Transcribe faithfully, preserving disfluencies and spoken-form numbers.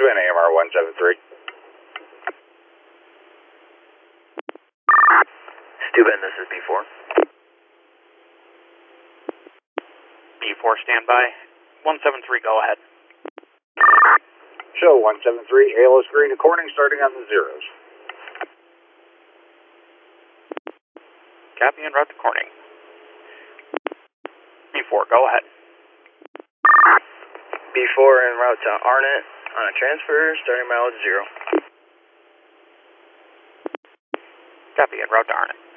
Steuben, A M R one seven three. Steuben, this is B four. B four, standby. one seven three, go ahead. Show one seven three, Halo screen recording starting on the zeros. Copy en route to Corning. B four, go ahead. B four en route to Arnett on a transfer, starting mileage zero. Copy en route to Arnett.